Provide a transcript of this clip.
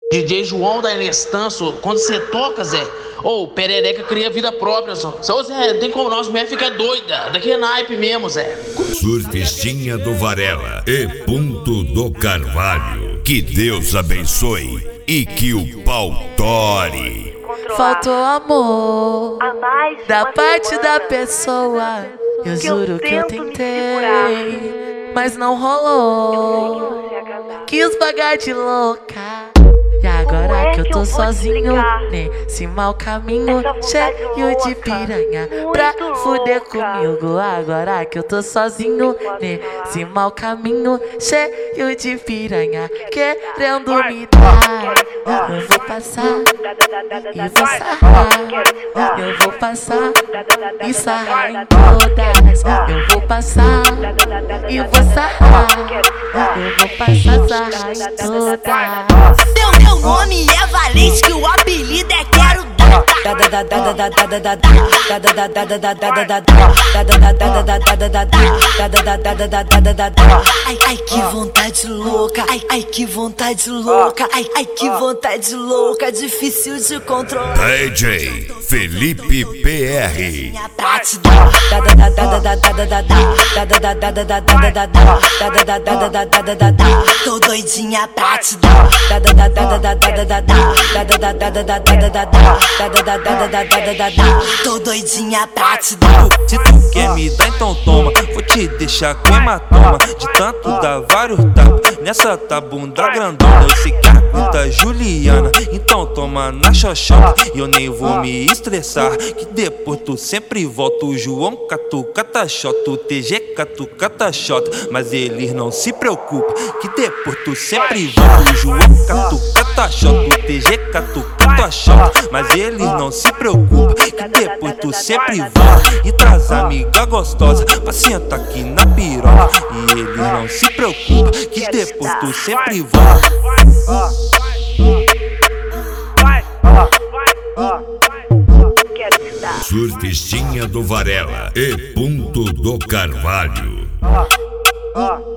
DJ João da Inestanço, quando você toca, Zé, perereca cria vida própria, só. Zé, não tem como não, as mulheres ficam doidas. Daqui é naipe mesmo, Zé. Surfistinha do Varela e Ponto do Carvalho. Que Deus abençoe e que o pau tore. Faltou amor da parte da pessoa. Eu juro que eu tentei, mas não rolou. Quis pagar de louca. E agora que eu tô sozinho nesse mau caminho, cheio de piranha pra fuder comigo. Agora que eu tô sozinho nesse mau caminho, cheio de piranha querendo me dar. Eu vou passar e vou sarrar. Eu vou passar e sarrar em todas. Eu vou passar e vou sarrar. Eu vou passar, sarrar em todas. Meu nome é Valente, que o apelido é Quero Dar. Ai, que vontade louca. Ai, que vontade louca. Ai, que vontade louca. Difícil de controlar. DJ Felipe PR. Tô doidinha pra te dar. Tô doidinha pra te dar. Se tu quer me dar, então toma. Vou te deixar com hematoma. De tanto dar vários tapas nessa tá bunda grandona. Eu sei que a puta Juliana, então toma na xoxota. E eu nem vou me estressar, que depois tu sempre volta. O João catuca xota, o TG catuca xota. Mas eles não se preocupam, que depois tu sempre volta. O João catuca xota, o TG catuca xota. Mas eles não se preocupam, que depois tu sempre volta. E traz amiga gostosa pra sentar aqui na piroca. E eles não se preocupam, que depois tu sempre volta. Surfistinha do Varela e Ponto do Carvalho.